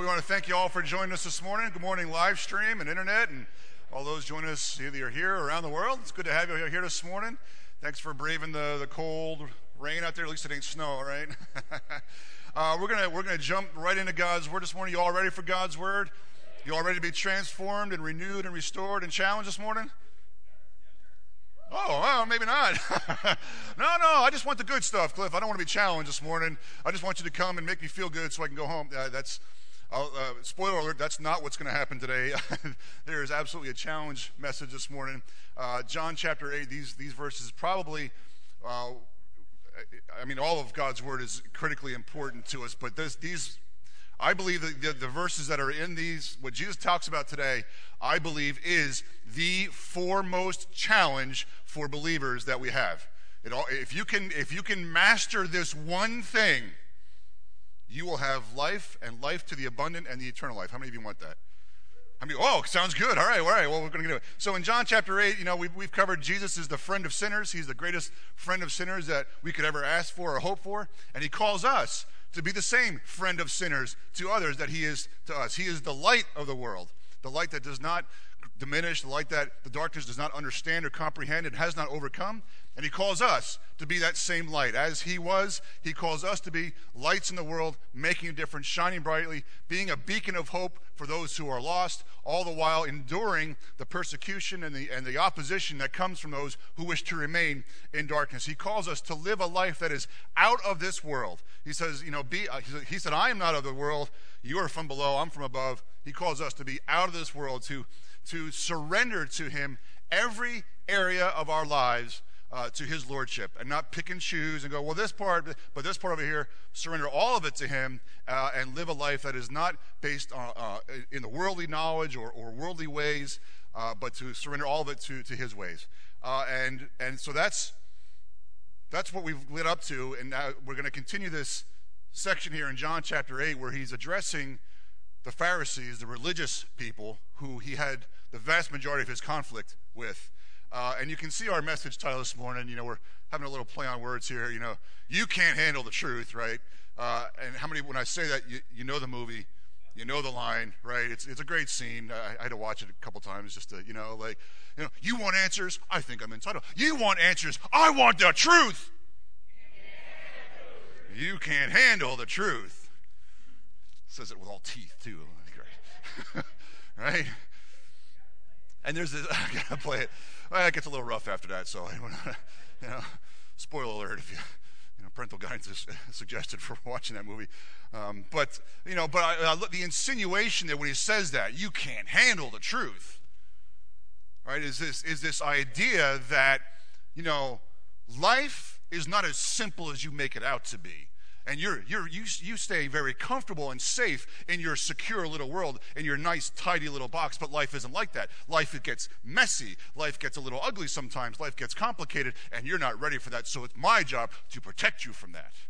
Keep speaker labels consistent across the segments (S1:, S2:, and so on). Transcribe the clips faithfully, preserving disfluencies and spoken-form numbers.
S1: we want to thank you all for joining us this morning. Good morning, live stream and internet, and all those joining us either you're here or around the world. It's good to have you here this morning. Thanks for braving the, the cold rain out there. At least it ain't snow, right? uh, we're gonna we're gonna jump right into God's Word this morning. You all ready for God's Word? You all ready to be transformed and renewed and restored and challenged this morning? Oh, well, maybe not. no, no, I just want the good stuff, Cliff. I don't want to be challenged this morning. I just want you to come and make me feel good so I can go home. Uh, that's, uh, spoiler alert, that's not what's going to happen today. There is absolutely a challenge message this morning. Uh, John chapter eight, these, these verses probably, uh, I mean, all of God's Word is critically important to us, but this, these I believe that the, the verses that are in these, what Jesus talks about today, I believe is the foremost challenge for believers that we have. It all, if you can, if you can master this one thing, you will have life and life to the abundant and the eternal life. How many of you want that? I mean, oh, sounds good. All right, all right. Well, we're going to do it. So in John chapter eight, you know, we've, we've covered Jesus is the friend of sinners. He's the greatest friend of sinners that we could ever ask for or hope for. And he calls us to be the same friend of sinners to others that he is to us. He is the light of the world, the light that does not diminish, the light that the darkness does not understand or comprehend and has not overcome. And he calls us to be that same light. As he was, he calls us to be lights in the world, making a difference, shining brightly, being a beacon of hope for those who are lost, all the while enduring the persecution and the, and the opposition that comes from those who wish to remain in darkness. He calls us to live a life that is out of this world. He says, you know, be, uh, he said, I am not of the world. You are from below. I'm from above. He calls us to be out of this world, to, to surrender to him every area of our lives Uh, to his lordship, and not pick and choose and go, well, this part, but this part over here, surrender all of it to him uh, and live a life that is not based on, uh, in the worldly knowledge or, or worldly ways, uh, but to surrender all of it to, to his ways. Uh, and and so that's that's what we've led up to, and now we're going to continue this section here in John chapter eight where he's addressing the Pharisees, the religious people who he had the vast majority of his conflict with. Uh, and you can see our message title this morning. You know, we're having a little play on words here. You know, you can't handle the truth, right? Uh, and how many, when I say that, you, you know the movie, you know the line, right? It's it's a great scene. I, I had to watch it a couple times just to, you know, like, you know, you want answers? I think I'm entitled. You want answers? I want the truth. You can't handle the truth. Says it with all teeth, too. Right? And there's this, I gotta play it. Well, it gets a little rough after that, so I want to, you know, spoiler alert if you, you know, parental guidance is suggested for watching that movie. Um, but, you know, but I, I look, the insinuation that when he says that, you can't handle the truth, right, is this, is this idea that, you know, life is not as simple as you make it out to be. And you're, you're, you you stay very comfortable and safe in your secure little world, in your nice, tidy little box, but life isn't like that. Life, it gets messy. Life gets a little ugly sometimes. Life gets complicated, and you're not ready for that, so it's my job to protect you from that.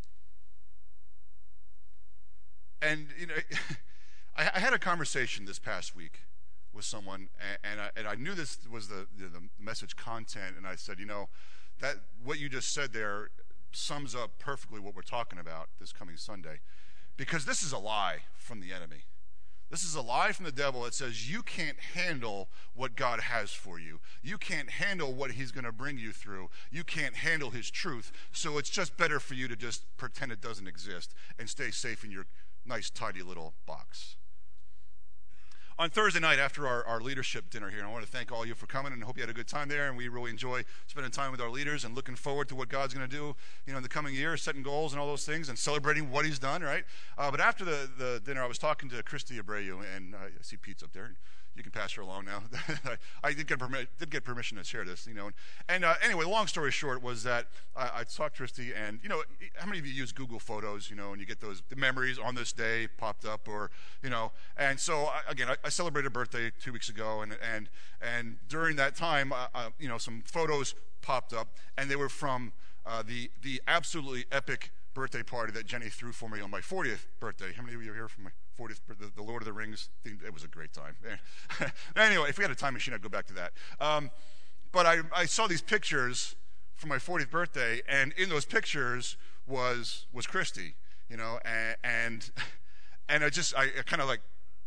S1: And, you know, I, I had a conversation this past week with someone, and, and, I, and I knew this was the, the, the message content, and I said, you know, that what you just said there sums up perfectly what we're talking about this coming Sunday, because this is a lie from the enemy. This is a lie from the devil that says you can't handle what God has for you. You can't handle what he's going to bring you through. You can't handle his truth, so it's just better for you to just pretend it doesn't exist and stay safe in your nice, tidy little box. On Thursday night, after our, our leadership dinner here, and I want to thank all of you for coming, and I hope you had a good time there, and we really enjoy spending time with our leaders and looking forward to what God's going to do, you know, in the coming year, setting goals and all those things, and celebrating what he's done, right? Uh, but after the, the dinner, I was talking to Christy Abreu, and uh, I see Pete's up there. You can pass her along now. I did get, permi- did get permission to share this, you know. And, and uh, anyway, long story short was that I, I talked to Christy, and, you know, how many of you use Google Photos, you know, and you get those the memories on this day popped up, or, you know. And so, I, again, I, I celebrated a birthday two weeks ago, and and and during that time, uh, uh, you know, some photos popped up, and they were from uh, the the absolutely epic birthday party that Jenny threw for me on my fortieth birthday. How many of you are here for my fortieth, the, the Lord of the Rings thing? It was a great time. Anyway, if we had a time machine, I'd go back to that. Um, but I, I saw these pictures for my fortieth birthday, and in those pictures was was Christy, you know, and, and And I just, I, I kind of like,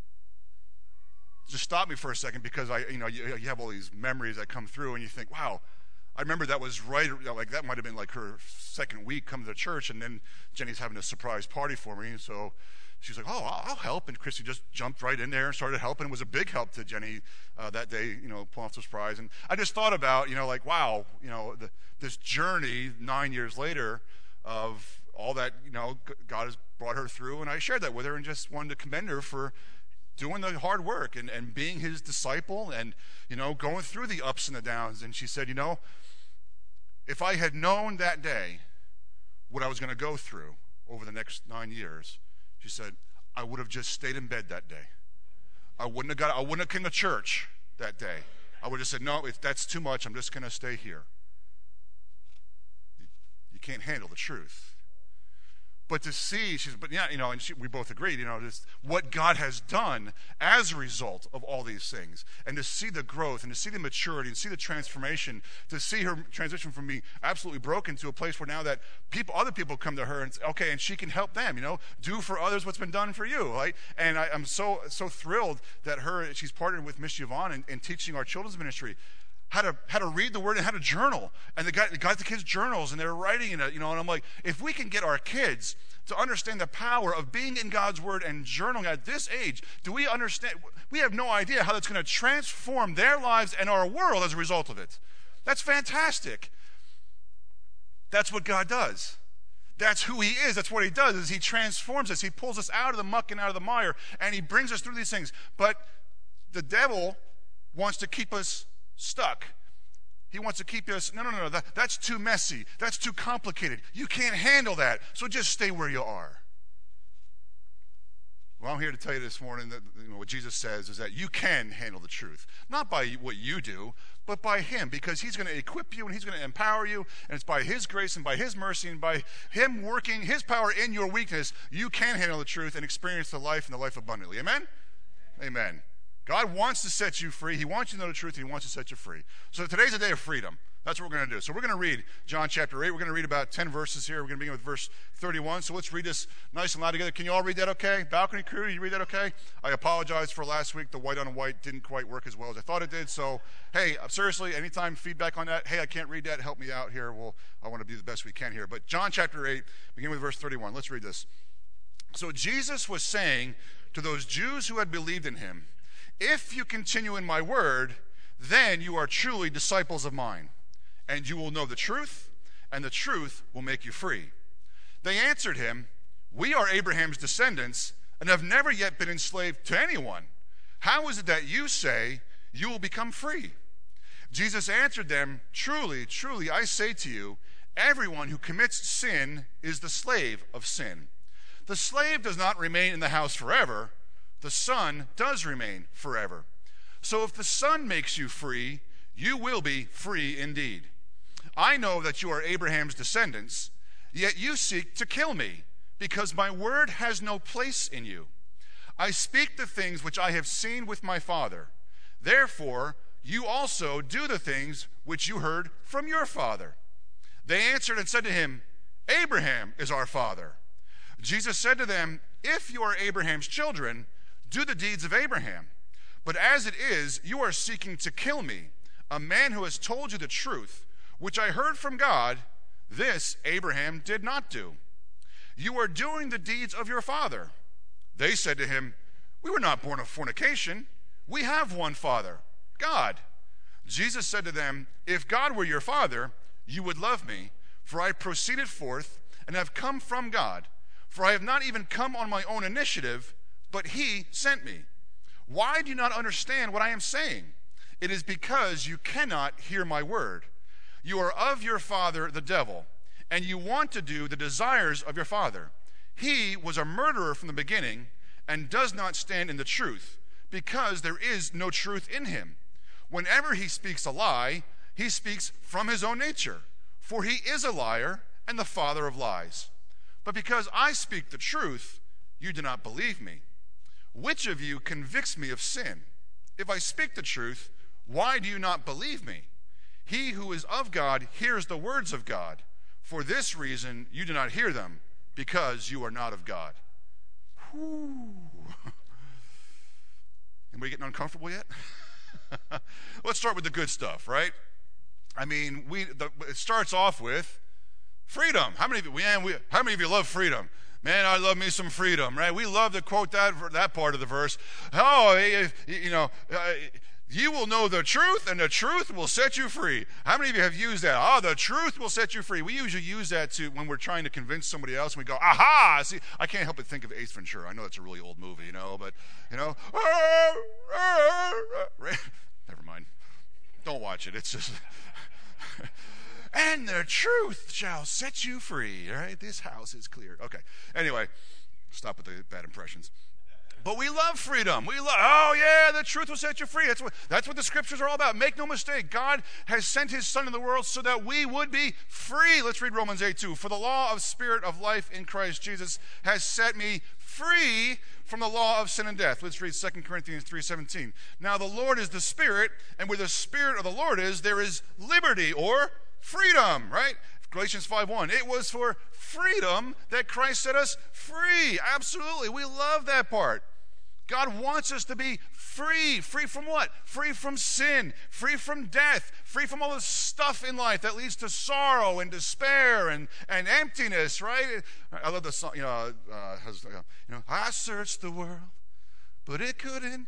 S1: just stop me for a second, because I, you know, you, you have all these memories that come through, and you think, wow, I remember that was right, like that might have been like her second week coming to church, and then Jenny's having a surprise party for me, and so she's like, oh, I'll help, and Christy just jumped right in there and started helping. It was a big help to Jenny uh, that day, you know, pulling off the surprise. And I just thought about, you know, like, wow, you know, the, this journey nine years later of all that, you know, God has brought her through, and I shared that with her and just wanted to commend her for doing the hard work and, and being his disciple and, you know, going through the ups and the downs. And she said, you know, if I had known that day what I was going to go through over the next nine years, she said, I would have just stayed in bed that day. I wouldn't have got, I wouldn't have come to church that day. I would have said, no, if that's too much, I'm just going to stay here. You, you can't handle the truth. But to see, she's, but yeah, you know, and she, we both agreed, you know, this, what God has done as a result of all these things, and to see the growth, and to see the maturity, and see the transformation, to see her transition from being absolutely broken to a place where now that people, other people come to her and say, okay, and she can help them, you know, do for others what's been done for you, right? And I, I'm so so thrilled that her, she's partnered with Miss Yvonne in, in teaching our children's ministry how to how to read the word and how to journal. And they got, they got the kids journals, and they're writing in it, you know, and I'm like, if we can get our kids to understand the power of being in God's word and journaling at this age, do we understand? We have no idea how that's going to transform their lives and our world as a result of it. That's fantastic. That's what God does. That's who he is. That's what he does, is he transforms us. He pulls us out of the muck and out of the mire, and he brings us through these things. But the devil wants to keep us stuck. He wants to keep us, no, no, no, that, that's too messy. That's too complicated. You can't handle that, so just stay where you are. Well, I'm here to tell you this morning that, you know, what Jesus says is that you can handle the truth. Not by what you do, but by him, because he's going to equip you and he's going to empower you, and it's by his grace and by his mercy and by him working his power in your weakness, you can handle the truth and experience the life and the life abundantly. Amen? Amen. God wants to set you free. He wants you to know the truth. He wants to set you free. So today's a day of freedom. That's what we're going to do. So we're going to read John chapter eight. We're going to read about ten verses here. We're going to begin with verse thirty-one. So let's read this nice and loud together. Can you all read that okay? Balcony crew, you read that okay? I apologize for last week. The white on white didn't quite work as well as I thought it did. So, hey, seriously, anytime feedback on that, hey, I can't read that, help me out here. Well, I want to do the best we can here. But John chapter eight, begin with verse thirty-one. Let's read this. So Jesus was saying to those Jews who had believed in him, if you continue in my word, then you are truly disciples of mine, and you will know the truth, and the truth will make you free. They answered him, we are Abraham's descendants, and have never yet been enslaved to anyone. How is it that you say you will become free? Jesus answered them, truly, truly, I say to you, everyone who commits sin is the slave of sin. The slave does not remain in the house forever. The Son does remain forever. So if the Son makes you free, you will be free indeed. I know that you are Abraham's descendants, yet you seek to kill me, because my word has no place in you. I speak the things which I have seen with my Father. Therefore, you also do the things which you heard from your father. They answered and said to him, Abraham is our father. Jesus said to them, if you are Abraham's children, do the deeds of Abraham. But as it is, you are seeking to kill me, a man who has told you the truth, which I heard from God. This Abraham did not do. You are doing the deeds of your father. They said to him, we were not born of fornication. We have one Father, God. Jesus said to them, if God were your father, you would love me, for I proceeded forth and have come from God. For I have not even come on my own initiative, but he sent me. Why do you not understand what I am saying? It is because you cannot hear my word. You are of your father, the devil, and you want to do the desires of your father. He was a murderer from the beginning and does not stand in the truth, because there is no truth in him. Whenever he speaks a lie, he speaks from his own nature, for he is a liar and the father of lies. But because I speak the truth, you do not believe me. Which of you convicts me of sin? If I speak the truth, why do you not believe me? He who is of God hears the words of God. For this reason you do not hear them, because you are not of God. Whew. Anybody getting uncomfortable yet? Let's start with the good stuff, right? I mean, we the, it starts off with freedom. How many of you, man, we, how many of you love freedom? Man, I love me some freedom, right? We love to quote that that part of the verse. Oh, you know, uh, you will know the truth, and the truth will set you free. How many of you have used that? Oh, the truth will set you free. We usually use that to when we're trying to convince somebody else, and we go, aha! See, I can't help but think of Ace Ventura. I know it's a really old movie, you know, but, you know, never mind. Don't watch it. It's just... And the truth shall set you free, all right? This house is clear. Okay. Anyway, stop with the bad impressions. But we love freedom. We love, oh yeah, the truth will set you free. That's what, that's what the scriptures are all about. Make no mistake, God has sent his son in the world so that we would be free. Let's read Romans eight two. For the law of spirit of life in Christ Jesus has set me free from the law of sin and death. Let's read Second Corinthians three seventeen. Now the Lord is the Spirit, and where the Spirit of the Lord is, there is liberty or freedom, right? Galatians five one. It was for freedom that Christ set us free. Absolutely. We love that part. God wants us to be free. Free from what? Free from sin. Free from death. Free from all the stuff in life that leads to sorrow and despair and, and emptiness, right? I love the song, you know, uh, has, uh, you know, I searched the world, but it couldn't.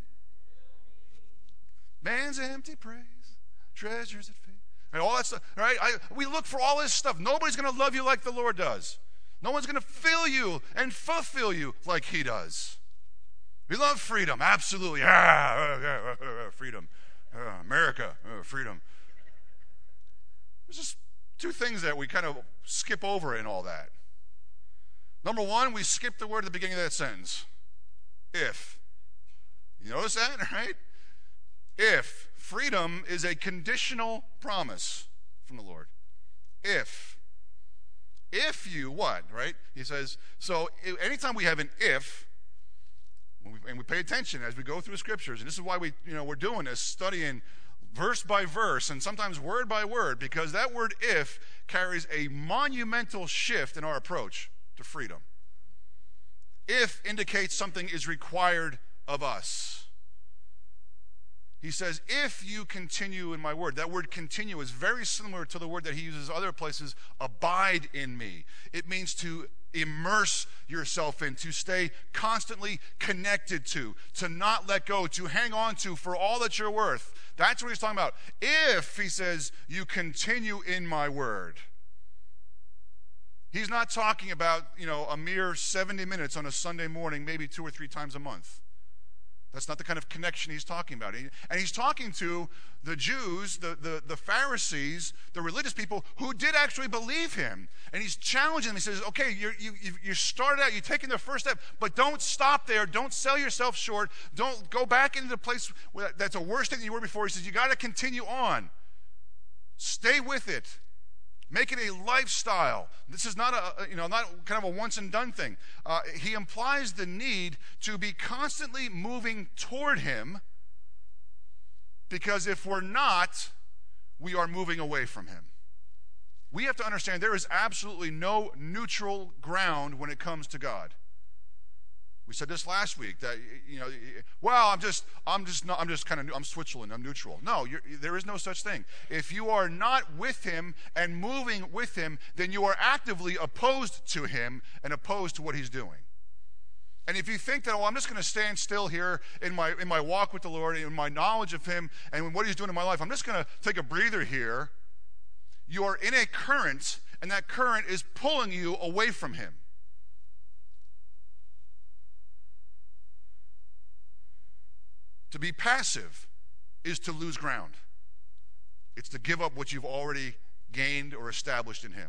S1: Man's empty praise, treasures that fade. And all that stuff, right? I, we look for all this stuff. Nobody's going to love you like the Lord does. No one's going to fill you and fulfill you like he does. We love freedom, absolutely. Ah, ah, ah, ah, freedom. Ah, America, ah, freedom. There's just two things that we kind of skip over in all that. Number one, we skip the word at the beginning of that sentence. If. You notice that, right? If. Freedom is a conditional promise from the Lord. If. If you what, right? He says, so anytime we have an if, when we, and we pay attention as we go through scriptures, and this is why we, you know, we're doing this, studying verse by verse and sometimes word by word, because that word if carries a monumental shift in our approach to freedom. If indicates something is required of us. He says, if you continue in my word. That word continue is very similar to the word that he uses other places, abide in me. It means to immerse yourself in, to stay constantly connected to, to not let go, to hang on to for all that you're worth. That's what he's talking about. If, he says, you continue in my word. He's not talking about, you know, a mere seventy minutes on a Sunday morning, maybe two or three times a month. That's not the kind of connection he's talking about. And he's talking to the Jews, the, the, the Pharisees, the religious people who did actually believe him. And he's challenging them. He says, okay, you're, you you started out, you're taking the first step, but don't stop there. Don't sell yourself short. Don't go back into the place that's a worse thing than you were before. He says, you got to continue on. Stay with it. Make it a lifestyle. This is not a, you know, not kind of a once and done thing. Uh, he implies the need to be constantly moving toward him, because if we're not, we are moving away from him. We have to understand there is absolutely no neutral ground when it comes to God. We said this last week that, you know, well, I'm just, I'm just, not, I'm just kind of, I'm Switzerland, I'm neutral. No, you're, there is no such thing. If you are not with him and moving with him, then you are actively opposed to him and opposed to what he's doing. And if you think that, oh, I'm just going to stand still here in my in my walk with the Lord, in my knowledge of him and what he's doing in my life, I'm just going to take a breather here, you are in a current, and that current is pulling you away from him. To be passive is to lose ground. It's to give up what you've already gained or established in him.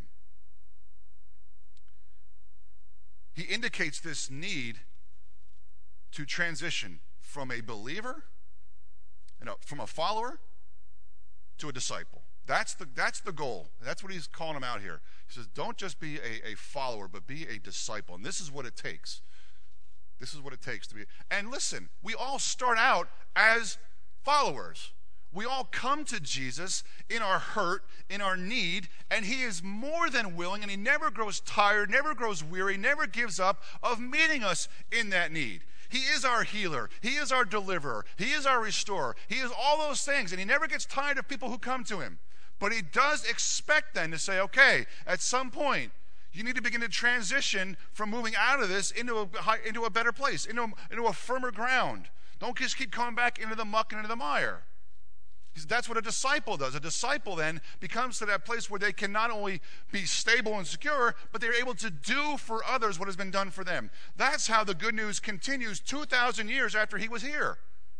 S1: He indicates this need to transition from a believer, you know, from a follower to a disciple. That's the, that's the goal. That's what he's calling them out here. He says, don't just be a, a follower, but be a disciple. And this is what it takes. This is what it takes to be. And listen, we all start out as followers. We all come to Jesus in our hurt, in our need, and he is more than willing, and he never grows tired, never grows weary, never gives up of meeting us in that need. He is our healer. He is our deliverer. He is our restorer. He is all those things, and he never gets tired of people who come to him. But he does expect them to say, okay, at some point, you need to begin to transition from moving out of this into a, into a better place, into a, into a firmer ground. Don't just keep coming back into the muck and into the mire. Because that's what a disciple does. A disciple then becomes to that place where they can not only be stable and secure, but they're able to do for others what has been done for them. That's how the good news continues two thousand years after he was here.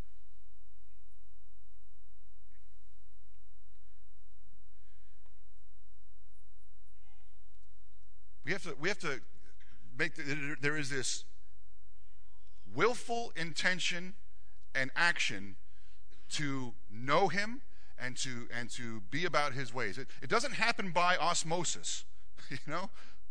S1: We have to, we have to make, the, there is this willful intention and action to know him and to and to be about his ways. It, it doesn't happen by osmosis, you know?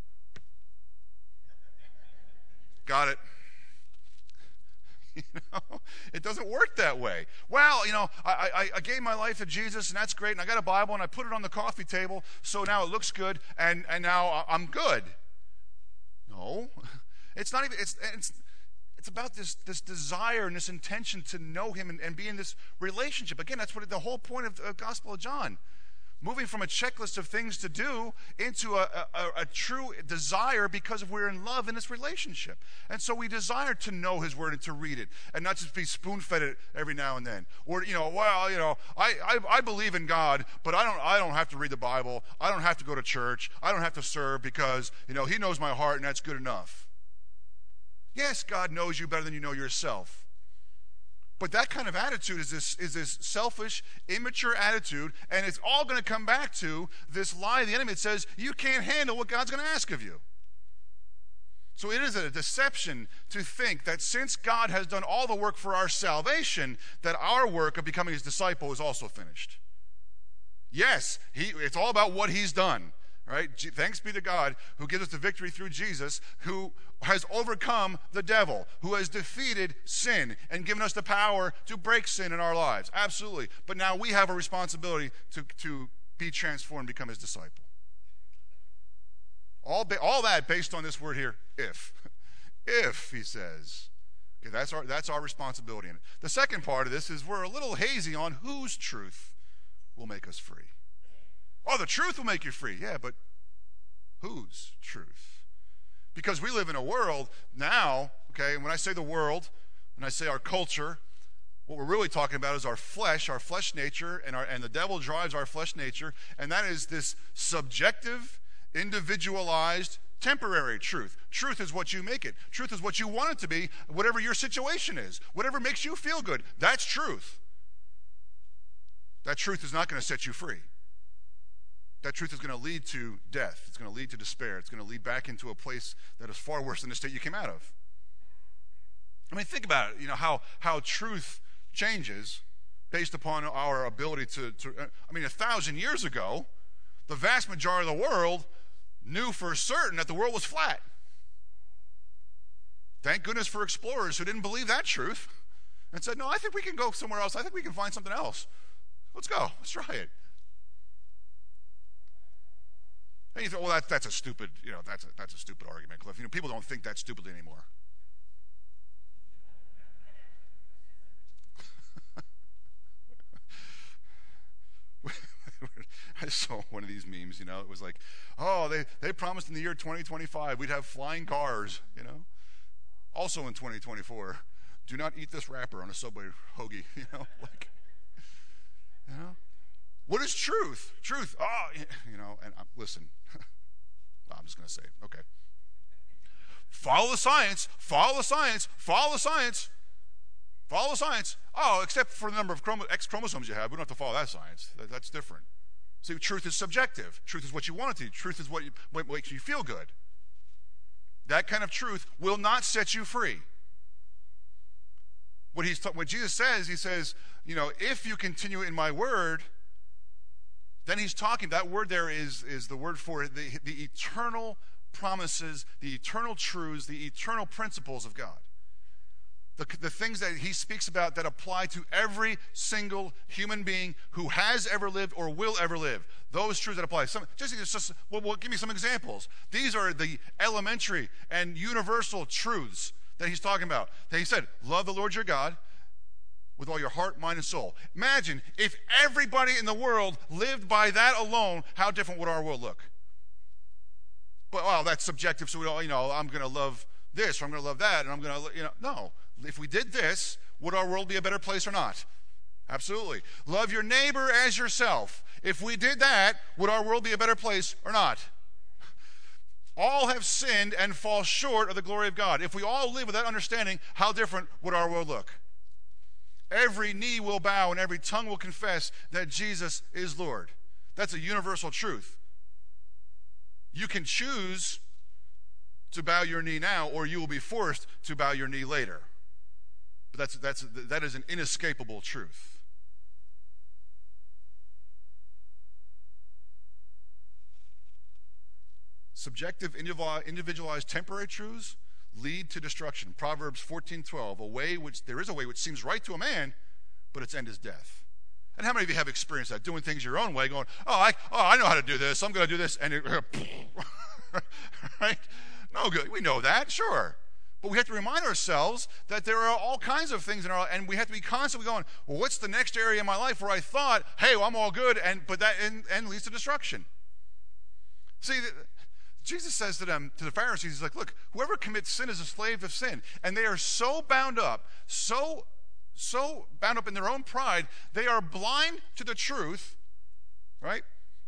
S1: Got it. You know, it doesn't work that way. Well, you know, I, I, I gave my life to Jesus, and that's great, and I got a Bible, and I put it on the coffee table, so now it looks good, and, and now I'm good. No. It's not even, it's, it's, it's about this, this desire and this intention to know him and, and be in this relationship. Again, that's what the whole point of the Gospel of John. Moving from a checklist of things to do into a, a, a true desire because of we're in love in this relationship. And so we desire to know his word and to read it and not just be spoon-fed it every now and then. Or, you know, well, you know, I, I, I believe in God, but I don't, I don't have to read the Bible. I don't have to go to church. I don't have to serve because, you know, he knows my heart and that's good enough. Yes, God knows you better than you know yourself. But that kind of attitude is this, is this selfish, immature attitude, and it's all going to come back to this lie of the enemy that says you can't handle what God's going to ask of you. So it is a deception to think that since God has done all the work for our salvation, that our work of becoming his disciple is also finished. Yes, he, it's all about what he's done. Right? Thanks be to God who gives us the victory through Jesus, who has overcome the devil, who has defeated sin and given us the power to break sin in our lives. Absolutely. But now we have a responsibility to, to be transformed and become his disciple. All, ba- all that based on this word here, if. If, he says. Okay, that's our, that's our responsibility in it. The second part of this is we're a little hazy on whose truth will make us free. Oh, the truth will make you free. Yeah, but whose truth? Because we live in a world now, okay, and when I say the world, and I say our culture, what we're really talking about is our flesh, our flesh nature, and, our, and the devil drives our flesh nature, and that is this subjective, individualized, temporary truth. Truth is what you make it. Truth is what you want it to be, whatever your situation is. Whatever makes you feel good, that's truth. That truth is not going to set you free. That truth is going to lead to death. It's going to lead to despair. It's going to lead back into a place that is far worse than the state you came out of. I mean, think about it, you know, how, how truth changes based upon our ability to, to, I mean, a thousand years ago, the vast majority of the world knew for certain that the world was flat. Thank goodness for explorers who didn't believe that truth and said, no, I think we can go somewhere else. I think we can find something else. Let's go. Let's try it. And you think, well, that, that's a stupid, you know, that's a, that's a stupid argument, Cliff. You know, people don't think that stupidly anymore. I saw one of these memes, you know, it was like, oh, they, they promised in the year twenty twenty-five we'd have flying cars, you know. Also in twenty twenty-four, do not eat this wrapper on a Subway hoagie, you know, like, you know. What is truth? Truth, oh, you know, and uh, listen, I'm just going to say it, okay. Follow the science, follow the science, follow the science, follow the science. Oh, except for the number of chrom- X chromosomes you have, we don't have to follow that science. That, that's different. See, truth is subjective. Truth is what you want it to be. Truth is what, you, what makes you feel good. That kind of truth will not set you free. What, he's ta- what Jesus says, he says, you know, if you continue in my word, then he's talking, that word there is, is the word for the, the eternal promises, the eternal truths, the eternal principles of God. The, the things that he speaks about that apply to every single human being who has ever lived or will ever live. Those truths that apply. Some, just, just well, well, give me some examples. These are the elementary and universal truths that he's talking about. That he said, love the Lord your God with all your heart, mind, and soul. Imagine if everybody in the world lived by that alone, how different would our world look? But, well, that's subjective, so we all, you know, I'm going to love this, or I'm going to love that, and I'm going to, you know, no. If we did this, would our world be a better place or not? Absolutely. Love your neighbor as yourself. If we did that, would our world be a better place or not? All have sinned and fall short of the glory of God. If we all live with that understanding, how different would our world look? Every knee will bow and every tongue will confess that Jesus is Lord. That's a universal truth. You can choose to bow your knee now, or you will be forced to bow your knee later. But that's, that's, that is an inescapable truth. Subjective, individualized, temporary truths lead to destruction. Proverbs fourteen twelve, a way which there is a way which seems right to a man, but its end is death. And how many of you have experienced that? Doing things your own way, going, oh, I, oh, I know how to do this. I'm going to do this, and it, right? No good. We know that, sure. But we have to remind ourselves that there are all kinds of things in our life, and we have to be constantly going, well, what's the next area in my life where I thought, hey, well, I'm all good, and but that end, end leads to destruction. See, the, Jesus says to them, to the Pharisees, he's like, look, whoever commits sin is a slave of sin. And they are so bound up, so, so bound up in their own pride, they are blind to the truth, right?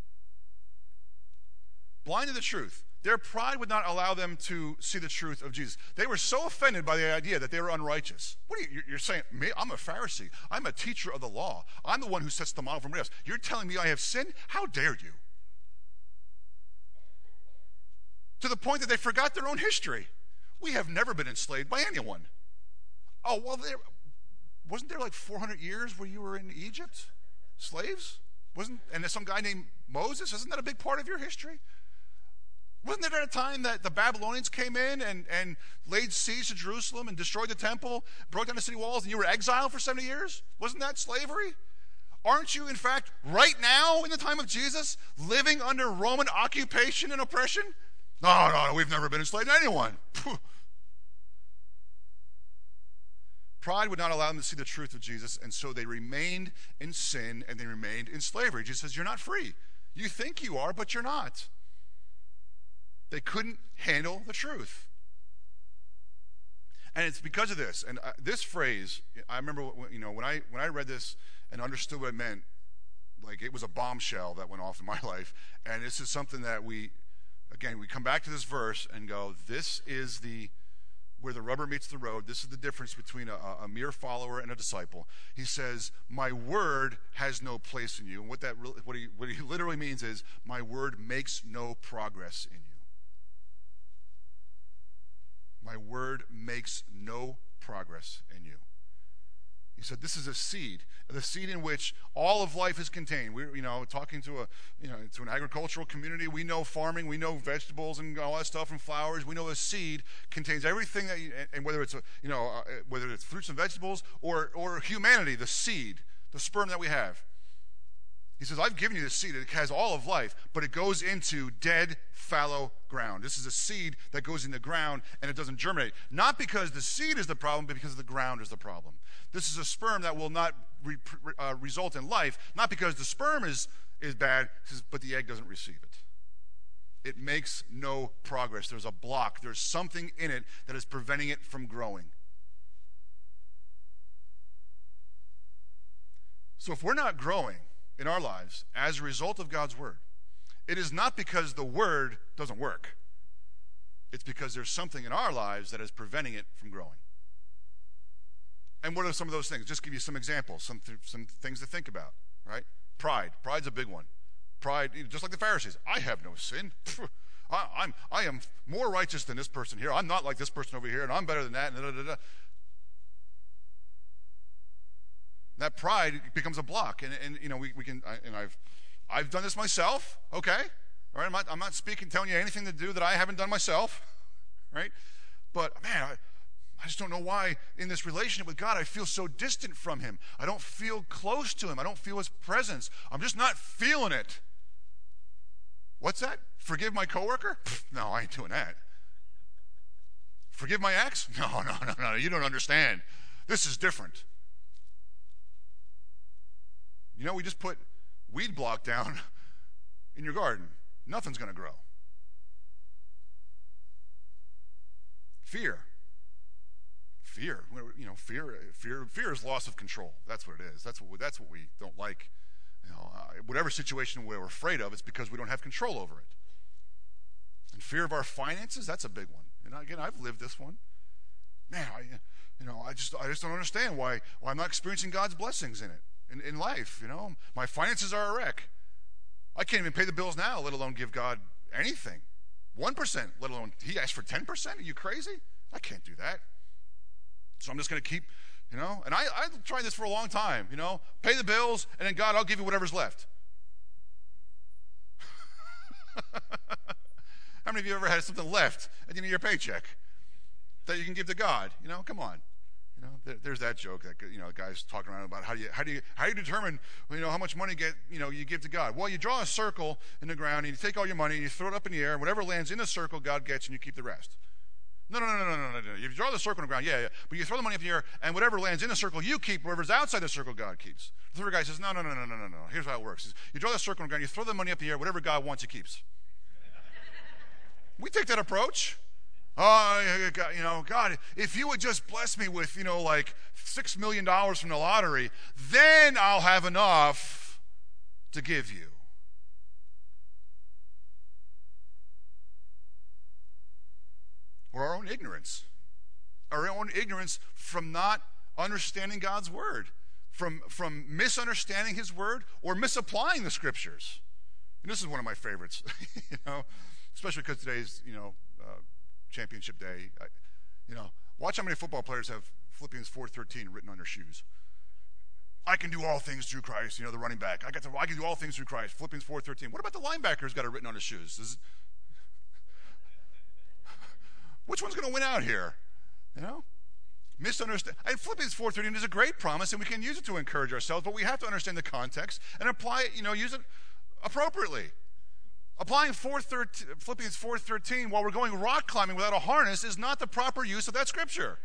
S1: Blind to the truth. Their pride would not allow them to see the truth of Jesus. They were so offended by the idea that they were unrighteous. What are you, you're saying, me? I'm a Pharisee. I'm a teacher of the law. I'm the one who sets the model for everybody else. You're telling me I have sinned? How dare you? To the point that they forgot their own history. We have never been enslaved by anyone. Oh, well, there, wasn't there like four hundred years where you were in Egypt? Slaves? Wasn't, and there's some guy named Moses? Isn't that a big part of your history? Wasn't there a time that the Babylonians came in and, and laid siege to Jerusalem and destroyed the temple, broke down the city walls, and you were exiled for seventy years? Wasn't that slavery? Aren't you, in fact, right now in the time of Jesus, living under Roman occupation and oppression? No, no, no, we've never been enslaved to anyone. Pride would not allow them to see the truth of Jesus, and so they remained in sin and they remained in slavery. Jesus says, you're not free. You think you are, but you're not. They couldn't handle the truth. And it's because of this. And uh, this phrase, I remember, when, you know, when I when I read this and understood what it meant, like it was a bombshell that went off in my life. And this is something that we, again, we come back to this verse and go, this is the where the rubber meets the road. This is the difference between a, a mere follower and a disciple. He says, my word has no place in you. And what that really, what he what he literally means is, my word makes no progress in you. My word makes no progress in you. He said, this is a seed, the seed in which all of life is contained. We're, you know, talking to a, you know, to an agricultural community. We know farming, we know vegetables and all that stuff and flowers. We know a seed contains everything that, you, and whether it's, a, you know, uh, whether it's fruits and vegetables or or humanity, the seed, the sperm that we have. He says, I've given you the seed. It has all of life, but it goes into dead, fallow ground. This is a seed that goes in the ground and it doesn't germinate. Not because the seed is the problem, but because the ground is the problem. This is a sperm that will not re, uh, result in life, not because the sperm is, is bad, but the egg doesn't receive it. It makes no progress. There's a block. There's something in it that is preventing it from growing. So if we're not growing in our lives as a result of God's word, it is not because the word doesn't work. It's because there's something in our lives that is preventing it from growing. And what are some of those things? Just give you some examples, some th- some things to think about, right? Pride. Pride's a big one. Pride, just like the Pharisees. I have no sin. I, I'm I am more righteous than this person here. I'm not like this person over here, and I'm better than that. And da, da, da, da. That pride becomes a block, and, and you know we, we can. I, and I've I've done this myself. Okay, all right. I'm not I'm not speaking, telling you anything to do that I haven't done myself, right? But man, I, I just don't know why in this relationship with God I feel so distant from him. I don't feel close to him. I don't feel his presence. I'm just not feeling it. What's that? Forgive my coworker? No, I ain't doing that. Forgive my ex? No, no, no, no. You don't understand. This is different. You know, we just put weed block down in your garden. Nothing's going to grow. Fear. Fear. You know, fear. Fear. Fear is loss of control. That's what it is. That's what. We, that's what we don't like. You know, uh, whatever situation we're afraid of, it's because we don't have control over it. And fear of our finances. That's a big one. And again, I've lived this one. Man, I, you know, I just, I just don't understand why, why I'm not experiencing God's blessings in it, in, in life. You know, my finances are a wreck. I can't even pay the bills now, let alone give God anything. One percent, let alone he asked for ten percent. Are you crazy? I can't do that. So I'm just going to keep, you know, and I, I tried this for a long time. You know, pay the bills, and then God, I'll give you whatever's left. How many of you ever had something left at the end of your paycheck that you can give to God? You know, come on. You know, there, there's that joke that, you know, guys talking around about how do you how do you how do you determine, you know, how much money get you know you give to God? Well, you draw a circle in the ground and you take all your money and you throw it up in the air, and whatever lands in the circle, God gets, and you keep the rest. No, no, no, no, no, no, no. If you draw the circle in the ground, yeah, yeah, but you throw the money up in the air, and whatever lands in the circle, you keep. Whatever's outside the circle, God keeps. The third guy says, no, no, no, no, no, no, no. Here's how it works: you draw the circle in the ground, you throw the money up in the air, whatever God wants, He keeps. We take that approach. Oh, you know, God, if you would just bless me with, you know, like six million dollars from the lottery, then I'll have enough to give you. Or our own ignorance. Our own ignorance from not understanding God's word, from, from misunderstanding his word or misapplying the scriptures. And this is one of my favorites, you know, especially because today's, you know, uh, championship day. I, you know, watch how many football players have Philippians four thirteen written on their shoes. I can do all things through Christ. You know, the running back. I got to. I can do all things through Christ. Philippians four thirteen. What about the linebacker who's got it written on his shoes? Is, which one's going to win out here? You know, misunderstand. And Philippians four thirteen is a great promise, and we can use it to encourage ourselves. But we have to understand the context and apply it. You know, use it appropriately. Applying Philippians four thirteen while we're going rock climbing without a harness is not the proper use of that scripture.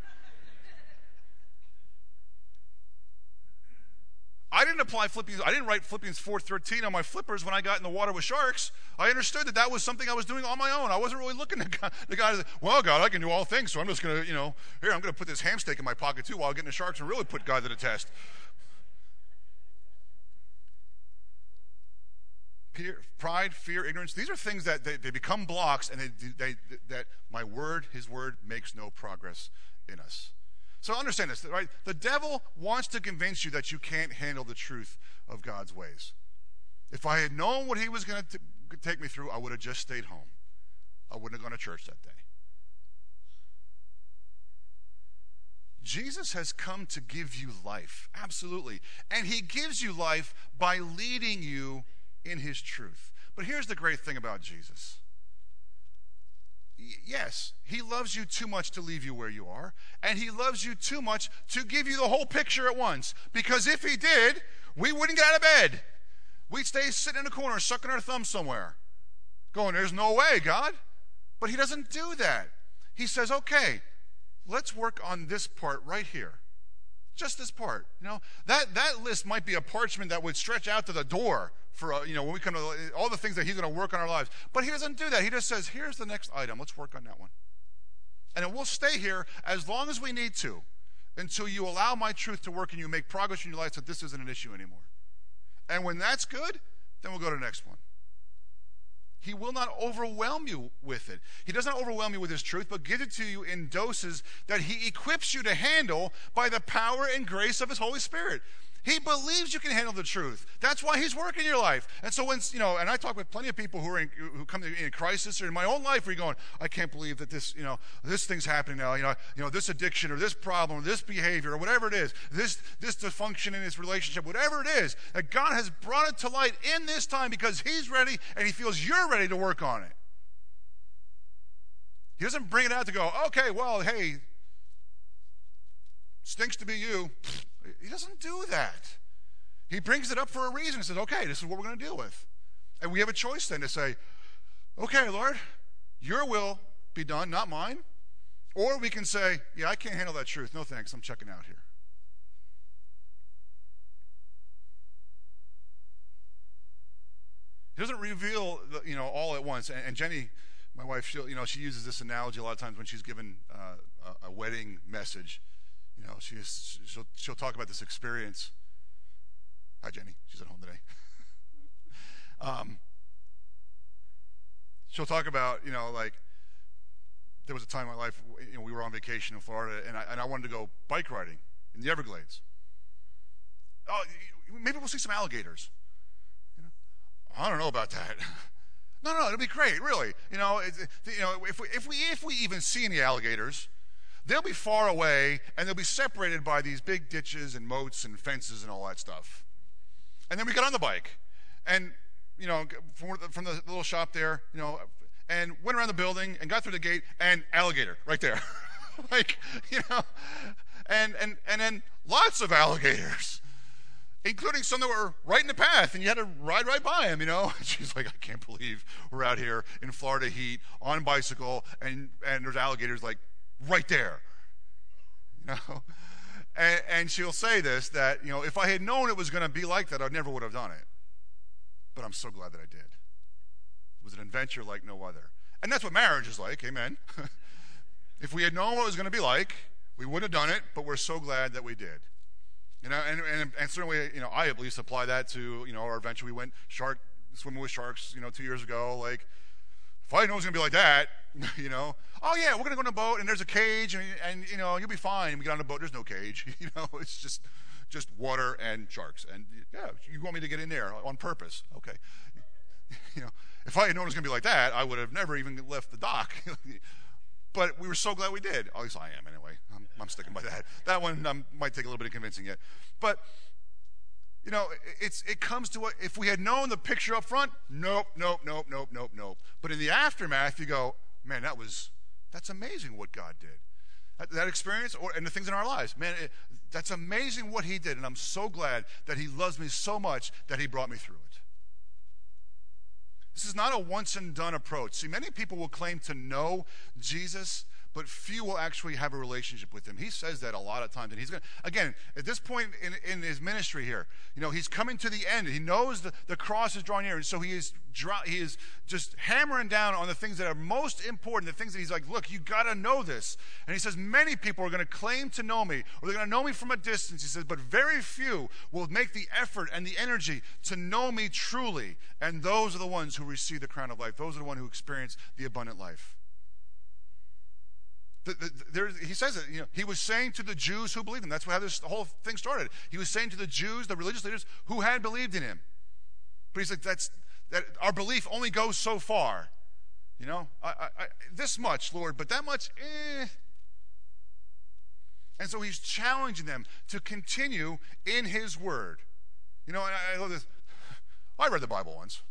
S1: I didn't apply Philippians, I didn't write Philippians four thirteen on my flippers when I got in the water with sharks. I understood that that was something I was doing on my own. I wasn't really looking at God, the guy, well, God, I can do all things, so I'm just going to, you know, here, I'm going to put this ham steak in my pocket too while getting the sharks and really put God to the test. Pride, fear, ignorance, these are things that they, they become blocks, and they, they, that my word, his word, makes no progress in us. So understand this, right? The devil wants to convince you that you can't handle the truth of God's ways. If I had known what he was going to take me through, I would have just stayed home. I wouldn't have gone to church that day. Jesus has come to give you life, absolutely. And he gives you life by leading you in his truth. But here's the great thing about Jesus. Yes, he loves you too much to leave you where you are, and he loves you too much to give you the whole picture at once. Because if he did, we wouldn't get out of bed. We'd stay sitting in a corner, sucking our thumbs somewhere, going, there's no way, God. But he doesn't do that. He says, okay, let's work on this part right here. Just this part. You know, that, that list might be a parchment that would stretch out to the door for, uh, you know, when we come to all the things that he's going to work on our lives. But he doesn't do that. He just says, here's the next item. Let's work on that one. And then we'll stay here as long as we need to until you allow my truth to work and you make progress in your life so this isn't an issue anymore. And when that's good, then we'll go to the next one. He will not overwhelm you with it. He does not overwhelm you with his truth, but gives it to you in doses that he equips you to handle by the power and grace of his Holy Spirit. He believes you can handle the truth. That's why he's working in your life. And so when, you know, and I talk with plenty of people who are in, who come in a crisis, or in my own life where you're going, I can't believe that this, you know, this thing's happening now, you know, you know, this addiction or this problem or this behavior or whatever it is, this, this dysfunction in this relationship, whatever it is, that God has brought it to light in this time because he's ready and he feels you're ready to work on it. He doesn't bring it out to go, okay, well, hey, stinks to be you. He doesn't do that. He brings it up for a reason. He says, okay, this is what we're going to deal with. And we have a choice then to say, okay, Lord, your will be done, not mine. Or we can say, yeah, I can't handle that truth. No thanks, I'm checking out here. He doesn't reveal, you know, all at once. And, and Jenny, my wife, she you know, she uses this analogy a lot of times when she's given uh, a, a wedding message. You know, she is, she'll she'll talk about this experience. Hi, Jenny. She's at home today. um, she'll talk about, you know, like there was a time in my life, you know, we were on vacation in Florida, and I and I wanted to go bike riding in the Everglades. Oh, maybe we'll see some alligators. I don't know about that. No, no, it'll be great, really. You know, it, you know, if we, if we if we even see any alligators, they'll be far away, and they'll be separated by these big ditches and moats and fences and all that stuff. And then we got on the bike, and you know, from, from the little shop there, you know, and went around the building and got through the gate, and alligator right there, like you know, and and and then lots of alligators. Including some that were right in the path, and you had to ride right by them, you know. She's like, I can't believe we're out here in Florida heat on a bicycle, and, and there's alligators like right there, you know. And, and she'll say this, that, you know, if I had known it was going to be like that, I never would have done it. But I'm so glad that I did. It was an adventure like no other. And that's what marriage is like, amen. If we had known what it was going to be like, we would have done it, but we're so glad that we did. You know, and, and and certainly, you know, I at least apply that to, you know, our adventure. We went shark swimming with sharks, you know, two years ago. Like, if I know it's gonna be like that, you know, oh yeah, we're gonna go on a boat and there's a cage and, and you know, you'll be fine. We get on the boat, there's no cage, you know, it's just just water and sharks. And yeah, you want me to get in there on purpose? Okay, you know, if I had known it was gonna be like that, I would have never even left the dock. But we were so glad we did. At least I am, anyway. I'm, I'm sticking by that. That one um, might take a little bit of convincing yet. But, you know, it's it comes to what, if we had known the picture up front, nope, nope, nope, nope, nope, nope. But in the aftermath, you go, man, that was, that's amazing what God did. That, that experience or, and the things in our lives, man, it, that's amazing what he did. And I'm so glad that he loves me so much that he brought me through it. This is not a once and done approach. See, many people will claim to know Jesus, but few will actually have a relationship with him. He says that a lot of times. And he's going to, again, at this point in, in his ministry here, you know, he's coming to the end. He knows the, the cross is drawing near. And so he is, he is just hammering down on the things that are most important, the things that he's like, look, you got to know this. And he says, many people are going to claim to know me, or they're going to know me from a distance. He says, but very few will make the effort and the energy to know me truly. And those are the ones who receive the crown of life. Those are the ones who experience the abundant life. The, the, there, he says it, you know, he was saying to the Jews who believed him. That's how this whole thing started. He was saying to the Jews, the religious leaders who had believed in him. But he's like, that's, that our belief only goes so far. You know, I, I, I, this much, Lord, but that much, eh. And so he's challenging them to continue in his word. You know, and I, I love this. I read the Bible once.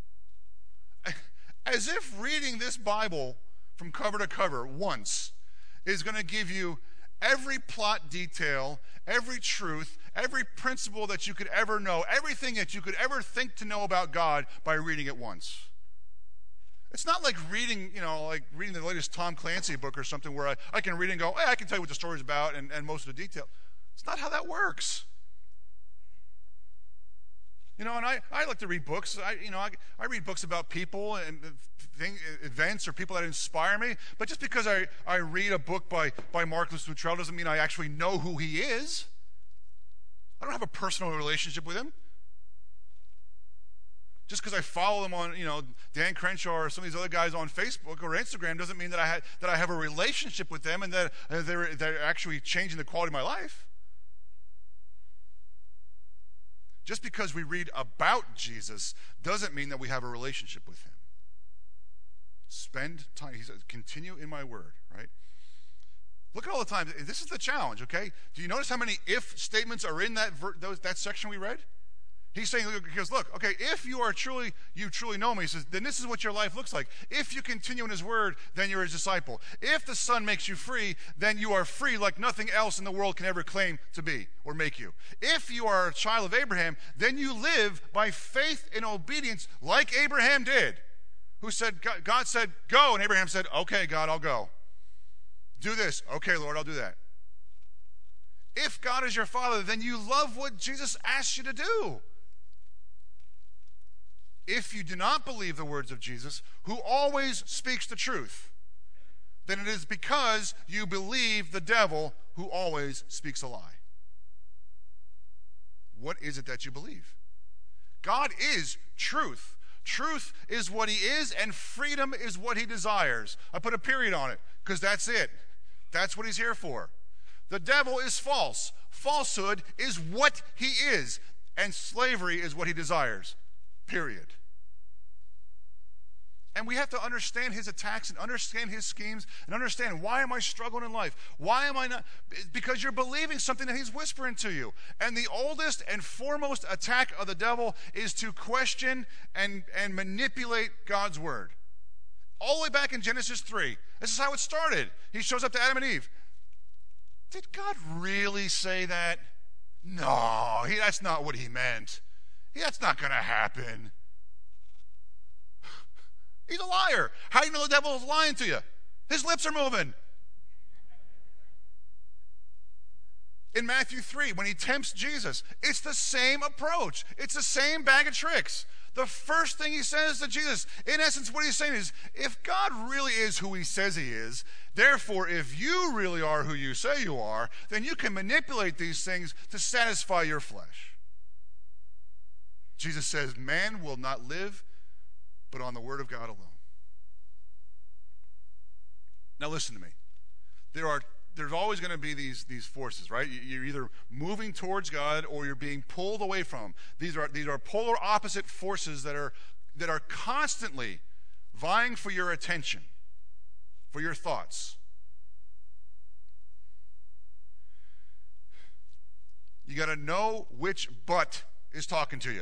S1: As if reading this Bible from cover to cover once is going to give you every plot detail, every truth, every principle that you could ever know, everything that you could ever think to know about God by reading it once. It's not like reading, you know, like reading the latest Tom Clancy book or something where I, I can read and go, hey, I can tell you what the story's about and, and most of the detail. It's not how that works. You know, and I, I like to read books. I, you know, I, I read books about people and thing, events or people that inspire me. But just because I, I read a book by, by Marcus Luttrell doesn't mean I actually know who he is. I don't have a personal relationship with him. Just because I follow them on, you know, Dan Crenshaw or some of these other guys on Facebook or Instagram doesn't mean that I ha- that I have a relationship with them and that uh, they're, they're actually changing the quality of my life. Just because we read about Jesus doesn't mean that we have a relationship with him. Spend time. He says, continue in my word, right? Look at all the times. This is the challenge, okay? Do you notice how many if statements are in that ver- those, that section we read? He's saying, he goes, look, okay, if you are truly, you truly know me, he says, then this is what your life looks like. If you continue in his word, then you're his disciple. If the Son makes you free, then you are free like nothing else in the world can ever claim to be or make you. If you are a child of Abraham, then you live by faith and obedience like Abraham did, who said, God, God said, go, and Abraham said, okay, God, I'll go. Do this. Okay, Lord, I'll do that. If God is your Father, then you love what Jesus asked you to do. If you do not believe the words of Jesus, who always speaks the truth, then it is because you believe the devil, who always speaks a lie. What is it that you believe? God is truth. Truth is what he is, and freedom is what he desires. I put a period on it, because that's it. That's what he's here for. The devil is false. Falsehood is what he is, and slavery is what he desires. Period. And we have to understand his attacks and understand his schemes and understand, why am I struggling in life? Why am I not? Because you're believing something that he's whispering to you. And the oldest and foremost attack of the devil is to question and, and manipulate God's word. All the way back in Genesis three. This is how it started. He shows up to Adam and Eve. Did God really say that? No, he, that's not what he meant. He, that's not going to happen. He's a liar. How do you know the devil is lying to you? His lips are moving. In Matthew three, when he tempts Jesus, it's the same approach. It's the same bag of tricks. The first thing he says to Jesus, in essence, what he's saying is, if God really is who he says he is, therefore, if you really are who you say you are, then you can manipulate these things to satisfy your flesh. Jesus says, man will not live but on the word of God alone. Now listen to me. There are there's always going to be these these forces, right? You're either moving towards God or you're being pulled away from him. These are these are polar opposite forces that are that are constantly vying for your attention, for your thoughts. You got to know which butt is talking to you.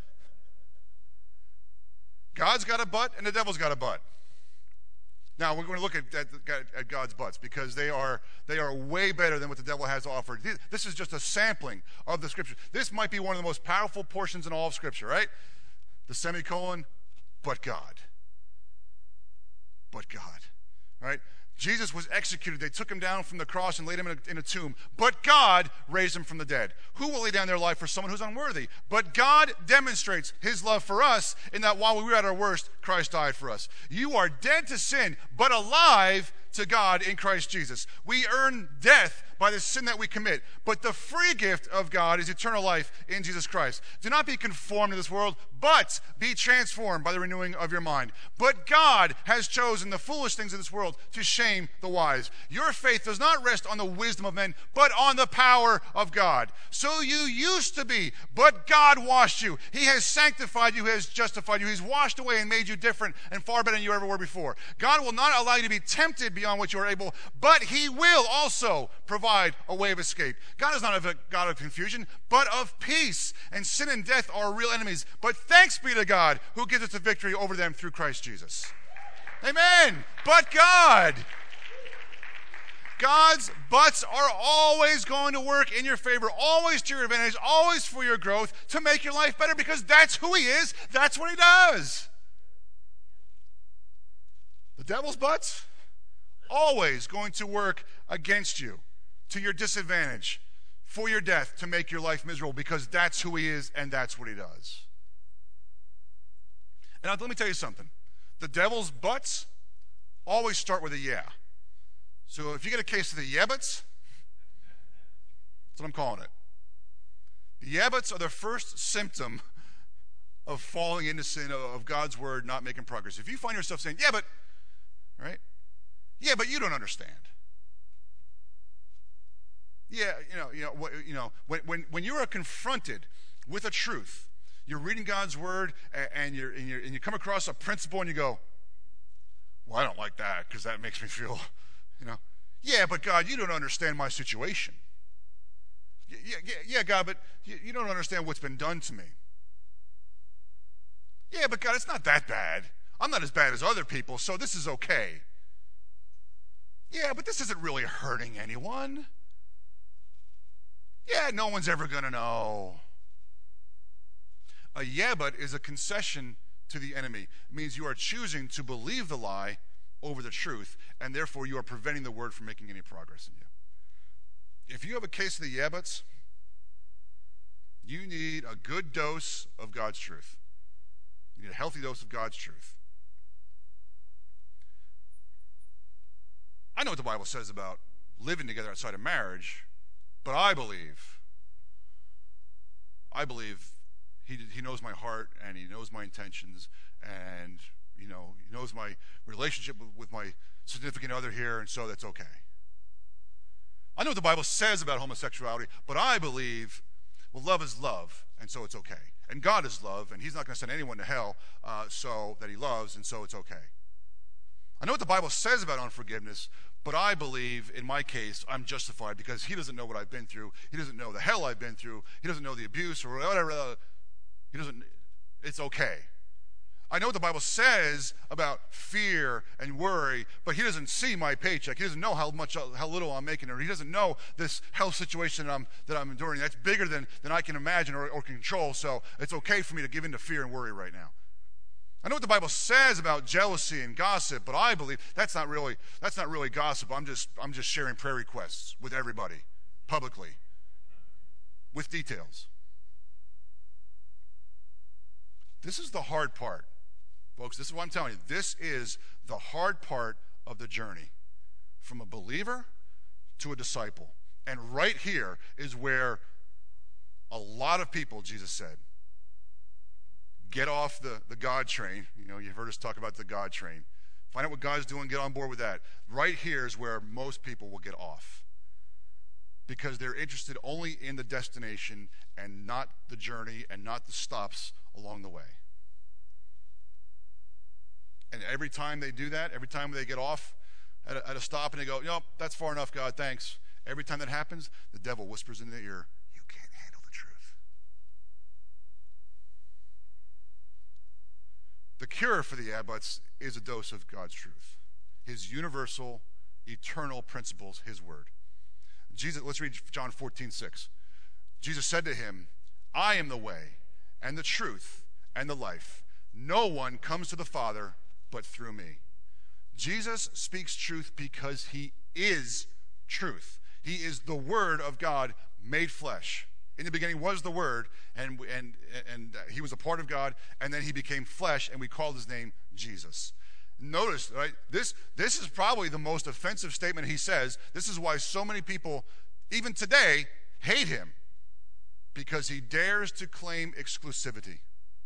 S1: God's got a butt and the devil's got a butt. Now we're going to look at, at, at God's butts, because they are they are way better than what the devil has to offer. This is just a sampling of the scripture. This might be one of the most powerful portions in all of scripture, right? The semicolon, but God. But God, right? Jesus was executed. They took him down from the cross and laid him in a, in a tomb. But God raised him from the dead. Who will lay down their life for someone who's unworthy? But God demonstrates his love for us in that while we were at our worst, Christ died for us. You are dead to sin, but alive to God in Christ Jesus. We earn death by the sin that we commit, but the free gift of God is eternal life in Jesus Christ. Do not be conformed to this world, but be transformed by the renewing of your mind. But God has chosen the foolish things of this world to shame the wise. Your faith does not rest on the wisdom of men, but on the power of God. So you used to be, but God washed you. He has sanctified you, He has justified you. He's washed away and made you different and far better than you ever were before. God will not allow you to be tempted beyond what you are able, but He will also provide a way of escape. God is not a God of confusion, but of peace. And sin and death are real enemies. But thanks be to God who gives us the victory over them through Christ Jesus. Amen. But God. God's butts are always going to work in your favor, always to your advantage, always for your growth, to make your life better, because that's who He is. That's what He does. The devil's butts, always going to work against you, to your disadvantage, for your death, to make your life miserable, because that's who He is and that's what He does. And let me tell you something. The devil's butts always start with a yeah. So if you get a case of the yeah-buts, that's what I'm calling it. The yeah-buts are the first symptom of falling into sin, of God's word not making progress. If you find yourself saying, yeah, but, right? Yeah, but you don't understand. Yeah, you know, you know, you know, when when when you are confronted with a truth, you're reading God's word, and you're and you and you come across a principle, and you go, "Well, I don't like that because that makes me feel, you know, yeah, but God, you don't understand my situation. Yeah, yeah, yeah God, but you, you don't understand what's been done to me. Yeah, but God, it's not that bad. I'm not as bad as other people, so this is okay. Yeah, but this isn't really hurting anyone. Yeah, no one's ever going to know. A yeah, but is a concession to the enemy. It means you are choosing to believe the lie over the truth, and therefore you are preventing the word from making any progress in you. If you have a case of the yeah buts, you need a good dose of God's truth. You need a healthy dose of God's truth. I know what the Bible says about living together outside of marriage, but I believe, I believe he, he knows my heart, and he knows my intentions, and you know, he knows my relationship with, with my significant other here, and so that's okay. I know what the Bible says about homosexuality, but I believe, well, love is love, and so it's okay. And God is love, and he's not going to send anyone to hell uh, so that he loves, and so it's okay. I know what the Bible says about unforgiveness, but I believe, in my case, I'm justified because he doesn't know what I've been through. He doesn't know the hell I've been through. He doesn't know the abuse or whatever. He doesn't, it's okay. I know what the Bible says about fear and worry, but he doesn't see my paycheck. He doesn't know how much, how little I'm making, or he doesn't know this health situation that I'm, that I'm enduring. That's bigger than, than I can imagine or, or control, so it's okay for me to give in to fear and worry right now. I know what the Bible says about jealousy and gossip, but I believe that's not really, that's not really gossip. I'm just, I'm just sharing prayer requests with everybody, publicly, with details. This is the hard part. Folks, this is what I'm telling you. This is the hard part of the journey. From a believer to a disciple. And right here is where a lot of people, Jesus said, get off the, the God train. You know, you've heard us talk about the God train. Find out what God's doing, get on board with that. Right here is where most people will get off. Because they're interested only in the destination and not the journey and not the stops along the way. And every time they do that, every time they get off at a, at a stop and they go, nope, that's far enough, God, thanks. Every time that happens, the devil whispers in their ear, you can't handle the truth. The cure for the yeah buts is a dose of God's truth. His universal, eternal principles, his word. Jesus, let's read John fourteen six. Jesus said to him, I am the way and the truth and the life. No one comes to the Father but through me. Jesus speaks truth because he is truth. He is the Word of God made flesh. In the beginning was the Word, and, and, and he was a part of God, and then he became flesh, and we called his name Jesus. Notice, right, this, this is probably the most offensive statement he says. This is why so many people, even today, hate him, because he dares to claim exclusivity.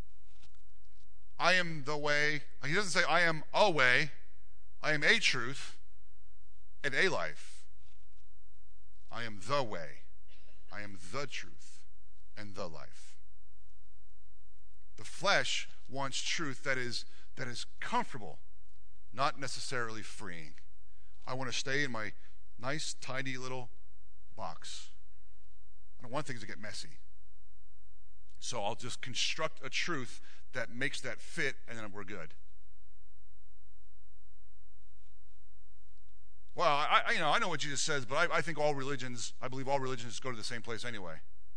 S1: I am the way. He doesn't say I am a way. I am a truth and a life. I am the way. I am the truth and the life. The flesh wants truth that is that is comfortable, not necessarily freeing. I want to stay in my nice, tidy little box. I don't want things to get messy. So I'll just construct a truth that makes that fit, and then we're good. Well, I, I you know I know what Jesus says, but I, I think all religions, I believe all religions go to the same place anyway.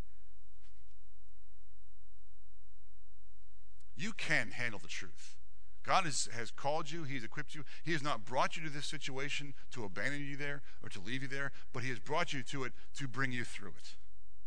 S1: You can handle the truth. God is, has called you. He's equipped you. He has not brought you to this situation to abandon you there or to leave you there, but he has brought you to it to bring you through it.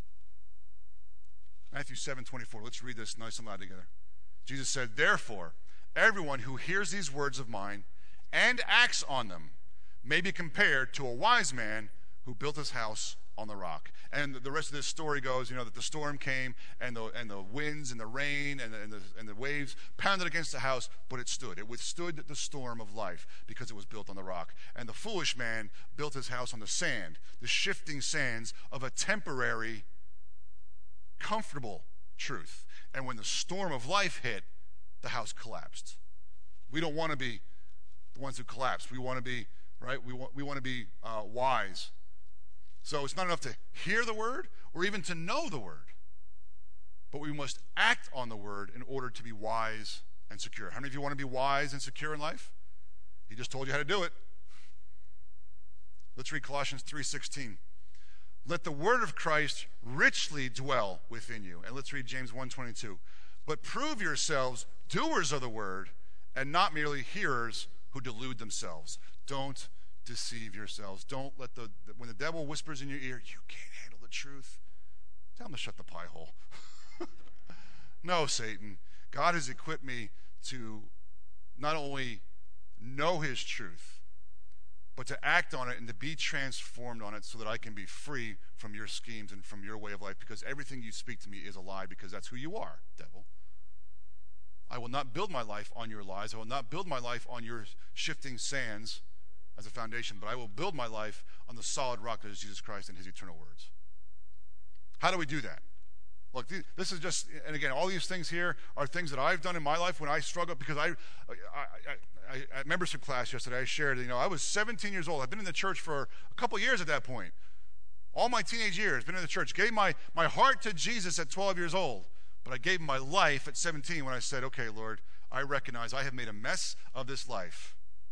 S1: Matthew seven twenty-four. Let's read this nice and loud together. Jesus said, therefore, everyone who hears these words of mine and acts on them may be compared to a wise man who built his house on the rock. And the rest of this story goes, you know, that the storm came and the and the winds and the rain and the, and the, and the waves pounded against the house, but it stood. It withstood the storm of life because it was built on the rock. And the foolish man built his house on the sand, the shifting sands of a temporary, comfortable truth. And when the storm of life hit, the house collapsed. We don't want to be the ones who collapse. We want to be, right? We want, we want to be uh, wise. So it's not enough to hear the word or even to know the word. But we must act on the word in order to be wise and secure. How many of you want to be wise and secure in life? He just told you how to do it. Let's read Colossians three sixteen. Let the word of Christ richly dwell within you. And let's read James one twenty-two. But prove yourselves doers of the word and not merely hearers who delude themselves. Don't deceive yourselves. Don't let the, when the devil whispers in your ear, you can't handle the truth, tell him to shut the pie hole. No, Satan. God has equipped me to not only know his truth, but to act on it and to be transformed on it so that I can be free from your schemes and from your way of life, because everything you speak to me is a lie, because that's who you are, devil. I will not build my life on your lies. I will not build my life on your shifting sands as a foundation, but I will build my life on the solid rock that is Jesus Christ and his eternal words. How do we do that? Look, this is just, and again, all these things here are things that I've done in my life when I struggle, because I, I, I, I at membership class yesterday, I shared, you know, I was seventeen years old. I've been in the church for a couple years at that point. All my teenage years, been in the church. Gave my, my heart to Jesus at twelve years old. But I gave my life at seventeen when I said, okay, Lord, I recognize I have made a mess of this life.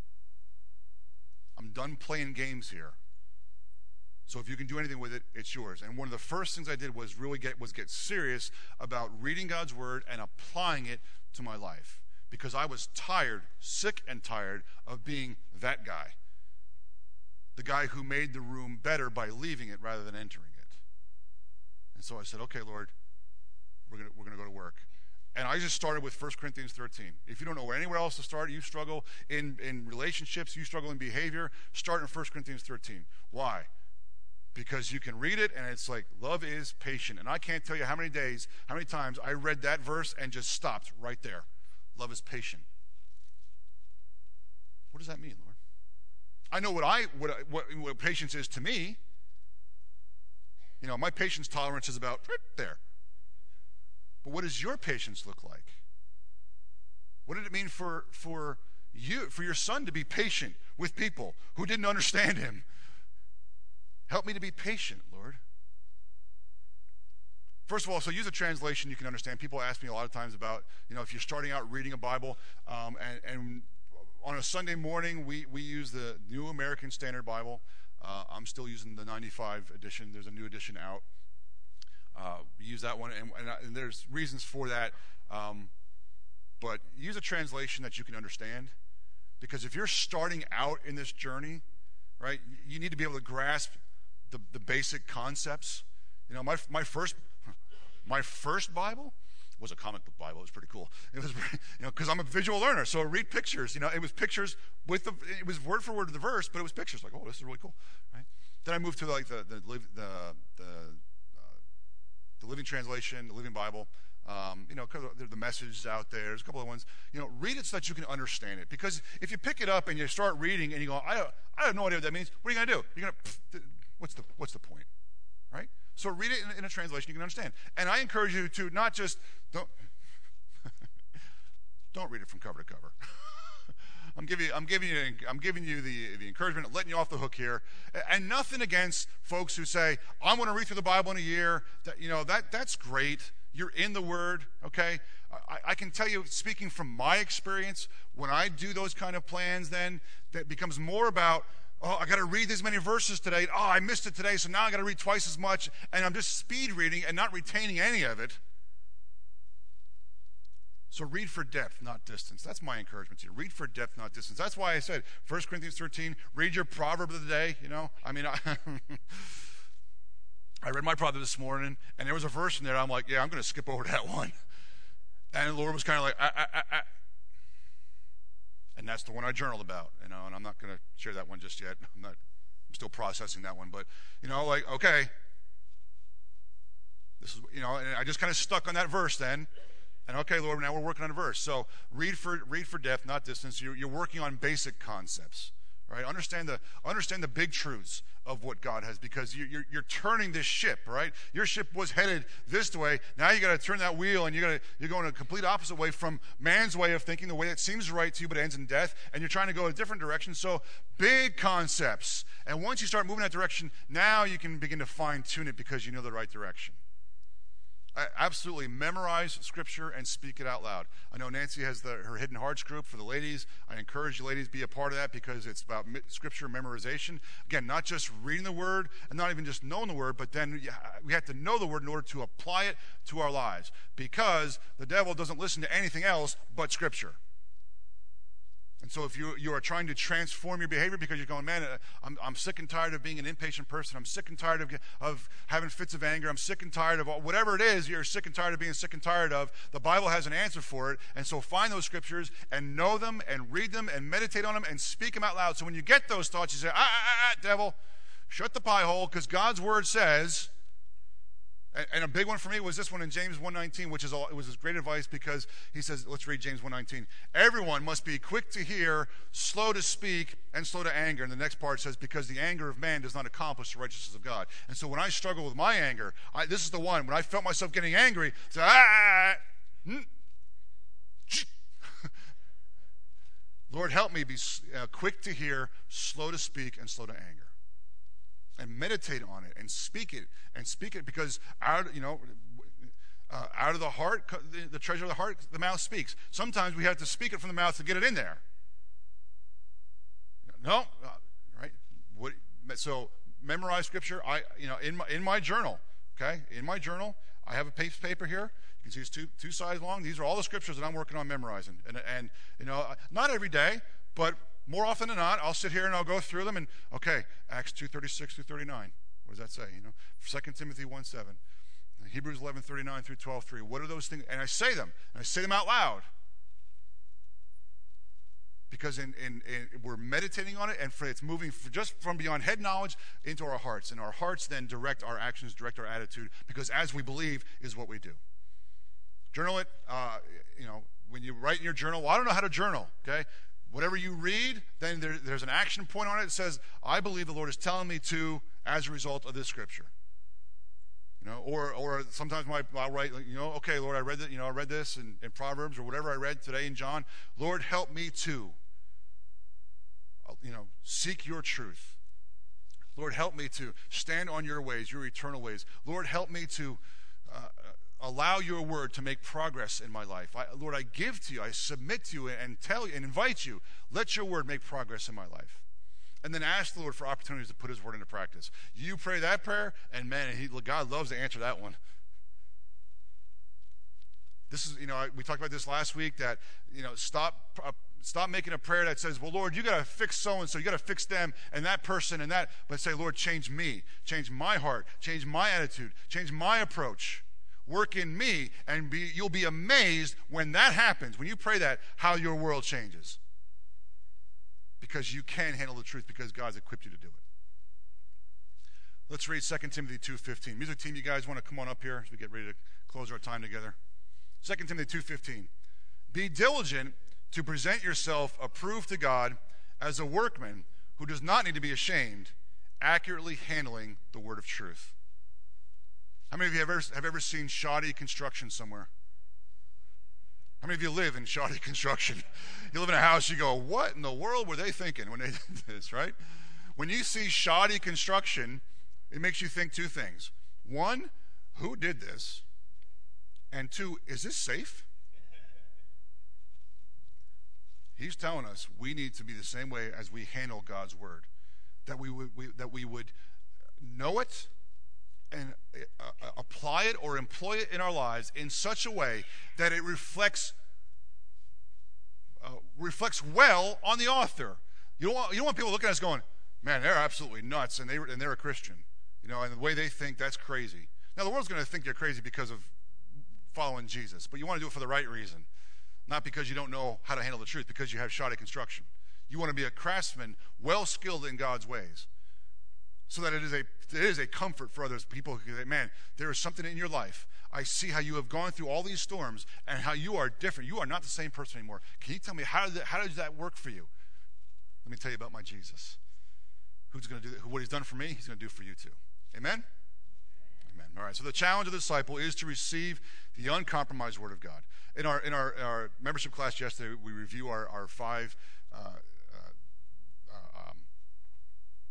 S1: I'm done playing games here. So if you can do anything with it, it's yours. And one of the first things I did was really get was get serious about reading God's word and applying it to my life, because I was tired, sick and tired of being that guy. The guy who made the room better by leaving it rather than entering it. And so I said, okay, Lord, we're gonna we're gonna go to work. And I just started with First Corinthians thirteen. If you don't know anywhere else to start, you struggle in, in relationships, you struggle in behavior, start in First Corinthians thirteen. Why? Because you can read it and it's like, love is patient. And I can't tell you how many days, how many times I read that verse and just stopped right there. Love is patient. What does that mean, Lord? I know what I what, what, what patience is to me. You know, my patience tolerance is about right there. But what does your patience look like? What did it mean for, for you, for your son to be patient with people who didn't understand him? Help me to be patient, Lord. First of all, so use a translation you can understand. People ask me a lot of times about, you know, if you're starting out reading a Bible, um, and, and on a Sunday morning, we, we use the New American Standard Bible. Uh, I'm still using the ninety-five edition. There's a new edition out. Uh, we use that one, and, and, and there's reasons for that. Um, but use a translation that you can understand, because if you're starting out in this journey, right, you need to be able to grasp the, the basic concepts. You know, my my first my first Bible was a comic book Bible. It was pretty cool. It was, you know, because I'm a visual learner, so I read pictures. You know, it was pictures with the, it was word for word the verse, but it was pictures. Like, oh, this is really cool, right? Then I moved to like the the the the, the, uh, the Living Translation, the Living Bible. Um, you know, because the message out there. There's a couple of ones. You know, read it so that you can understand it. Because if you pick it up and you start reading and you go, I don't, I have no idea what that means. What are you going to do? You're going to, what's the, what's the point, right? So read it in, in a translation you can understand. And I encourage you to not just don't, don't read it from cover to cover. I'm giving you, I'm giving you, I'm giving you the, the encouragement, letting you off the hook here, and nothing against folks who say, I'm going to read through the Bible in a year. That, you know, that that's great. You're in the Word, okay? I, I can tell you, speaking from my experience, when I do those kind of plans, then that becomes more about, oh, I got to read this many verses today. Oh, I missed it today, so now I got to read twice as much, and I'm just speed reading and not retaining any of it. So read for depth, not distance. That's my encouragement to you. Read for depth, not distance. That's why I said First Corinthians thirteen, read your proverb of the day, you know? I mean, I... I read my proverb this morning, and there was a verse in there. I'm like, yeah, I'm going to skip over that one. And the Lord was kind of like, ah, ah, ah, ah. And that's the one I journaled about, you know. And I'm not going to share that one just yet. I'm not. I'm still processing that one, but you know, like, okay, this is, you know, and I just kind of stuck on that verse then. And okay, Lord, now we're working on a verse. So read for read for depth, not distance. You're, you're working on basic concepts. Right, understand the understand the big truths of what God has, because you're, you're you're turning this ship. Right, your ship was headed this way. Now you got to turn that wheel, and you got to you're going a complete opposite way from man's way of thinking, the way that seems right to you but ends in death. And you're trying to go a different direction. So big concepts, and once you start moving that direction, now you can begin to fine tune it because you know the right direction. I absolutely memorize Scripture and speak it out loud. I know Nancy has the, her Hidden Hearts group for the ladies. I encourage you ladies to be a part of that because it's about mi- Scripture memorization. Again, not just reading the Word and not even just knowing the Word, but then we have to know the Word in order to apply it to our lives because the devil doesn't listen to anything else but Scripture. And so if you you are trying to transform your behavior because you're going, man, I'm I'm sick and tired of being an impatient person. I'm sick and tired of of having fits of anger. I'm sick and tired of whatever it is you're sick and tired of being sick and tired of. The Bible has an answer for it. And so find those scriptures and know them and read them and meditate on them and speak them out loud. So when you get those thoughts, you say, ah, ah, ah, devil, shut the pie hole because God's word says. And a big one for me was this one in James one nineteen, which is all, it was his great advice because he says, let's read James one nineteen. Everyone must be quick to hear, slow to speak, and slow to anger. And the next part says, because the anger of man does not accomplish the righteousness of God. And so when I struggle with my anger, I, this is the one. When I felt myself getting angry, I said, ah, hmm. Lord, help me be uh, quick to hear, slow to speak, and slow to anger. And meditate on it and speak it and speak it because out you know uh, out of the heart the, the treasure of the heart the mouth speaks. Sometimes we have to speak it from the mouth to get it in there. No, uh, right? What? So memorize scripture. I you know in my in my journal. Okay, in my journal I have a piece of paper here. You can see it's two two sides long. These are all the scriptures that I'm working on memorizing. And and you know not every day, but more often than not, I'll sit here and I'll go through them and, okay, Acts two thirty-six through thirty-nine. What does that say? You know, Second Timothy one seven. Hebrews eleven thirty-nine through twelve three. What are those things? And I say them. And I say them out loud. Because in, in, in, we're meditating on it, and for, it's moving for just from beyond head knowledge into our hearts. And our hearts then direct our actions, direct our attitude, because as we believe is what we do. Journal it. Uh, you know, when you write in your journal, well, I don't know how to journal, okay? Whatever you read, then there, there's an action point on it that says, I believe the Lord is telling me to as a result of this scripture. You know, or or sometimes my, I'll write, you know, okay, Lord, I read that, you know, I read this in, in Proverbs or whatever I read today in John. Lord, help me to, you know, seek your truth. Lord, help me to stand on your ways, your eternal ways. Lord, help me to uh, allow your word to make progress in my life. I, Lord, I give to you, I submit to you and tell you and invite you, let your word make progress in my life. And then ask the Lord for opportunities to put his word into practice. You pray that prayer, and man, he, God loves to answer that one. This is, you know, we talked about this last week that, you know, stop uh, stop making a prayer that says, well, Lord, you got to fix so-and-so, you got to fix them and that person and that, but say, Lord, change me, change my heart, change my attitude, change my approach. Work in me, and be, you'll be amazed when that happens, when you pray that, how your world changes. Because you can handle the truth because God's equipped you to do it. Let's read Second Timothy two fifteen. Music team, you guys want to come on up here as we get ready to close our time together? Second Timothy two fifteen. Be diligent to present yourself approved to God as a workman who does not need to be ashamed, accurately handling the word of truth. How many of you have ever, have ever seen shoddy construction somewhere? How many of you live in shoddy construction? You live in a house, you go, what in the world were they thinking when they did this, right? When you see shoddy construction, it makes you think two things. One, who did this? And two, is this safe? He's telling us we need to be the same way as we handle God's word. That we would, we, that we would know it, and uh, apply it or employ it in our lives in such a way that it reflects uh, reflects well on the author. You don't want, you don't want people looking at us going, man, they're absolutely nuts, and they and they're a Christian, you know, and the way they think, that's crazy. Now the world's going to think you're crazy because of following Jesus, but you want to do it for the right reason, not because you don't know how to handle the truth, because you have shoddy construction. You want to be a craftsman, well skilled in God's ways, so that it is a it is a comfort for others. People who say, man, there is something in your life. I see how you have gone through all these storms and how you are different. You are not the same person anymore. Can you tell me how, did that, how does that work for you? Let me tell you about my Jesus. Who's going to do that? What he's done for me, he's going to do for you too. Amen? Amen. All right, so the challenge of the disciple is to receive the uncompromised word of God. In our in our, our membership class yesterday, we review our, our five uh,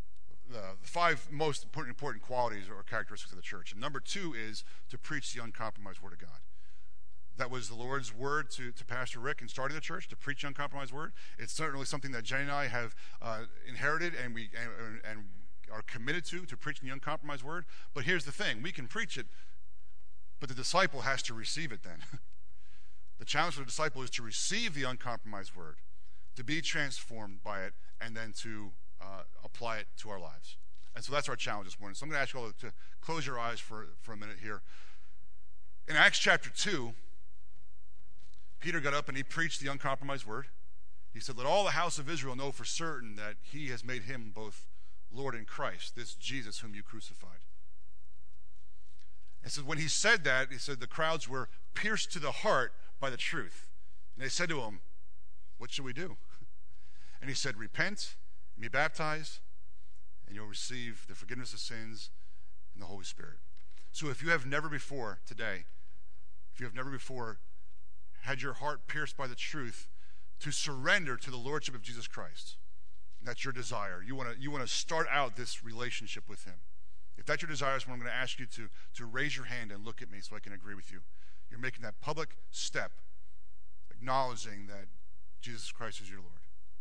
S1: the, the five most important, important qualities or characteristics of the church. And number two is to preach the uncompromised Word of God. That was the Lord's word to, to Pastor Rick in starting the church, to preach the uncompromised Word. It's certainly something that Jenny and I have uh, inherited and we and, and are committed to, to preaching the uncompromised Word. But here's the thing. We can preach it, but the disciple has to receive it then. The challenge for the disciple is to receive the uncompromised Word, to be transformed by it, and then to uh, apply it to our lives. And so that's our challenge this morning. So I'm going to ask you all to close your eyes for, for a minute here. In Acts chapter two, Peter got up and he preached the uncompromised Word. He said, let all the house of Israel know for certain that he has made him both Lord and Christ, this Jesus whom you crucified. And so when he said that, he said the crowds were pierced to the heart by the truth. And they said to him, what should we do? And he said, repent and be baptized, and you'll receive the forgiveness of sins and the Holy Spirit. So if you have never before today, if you have never before had your heart pierced by the truth to surrender to the Lordship of Jesus Christ, and that's your desire. You want to you want to start out this relationship with him. If that's your desire, so I'm going to ask you to, to raise your hand and look at me so I can agree with you. You're making that public step, acknowledging that Jesus Christ is your Lord.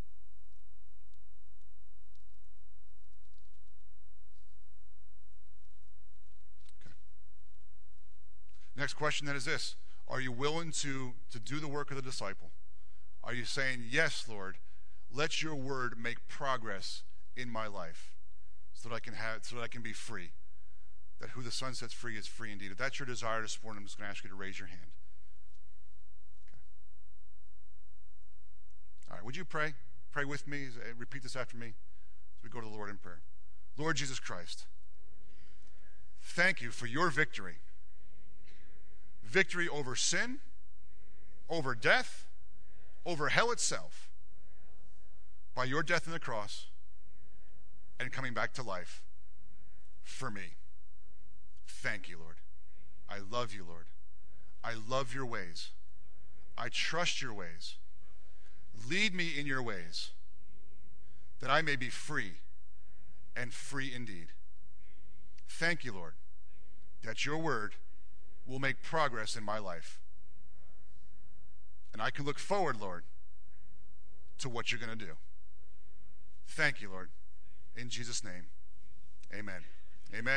S1: Okay. Next question then is this. Are you willing to, to do the work of the disciple? Are you saying, yes, Lord, let your word make progress in my life so that I can have, so that I can be free? That who the Son sets free is free indeed. If that's your desire this morning, I'm just going to ask you to raise your hand. Okay. All right, would you pray? Pray with me. Repeat this after me as we go to the Lord in prayer. Lord Jesus Christ, thank you for your victory. Victory over sin, over death, over hell itself, by your death on the cross and coming back to life for me. Thank you, Lord. I love you, Lord. I love your ways. I trust your ways. Lead me in your ways, that I may be free and free indeed. Thank you, Lord, that your word will make progress in my life. And I can look forward, Lord, to what you're going to do. Thank you, Lord. In Jesus' name, amen. Amen.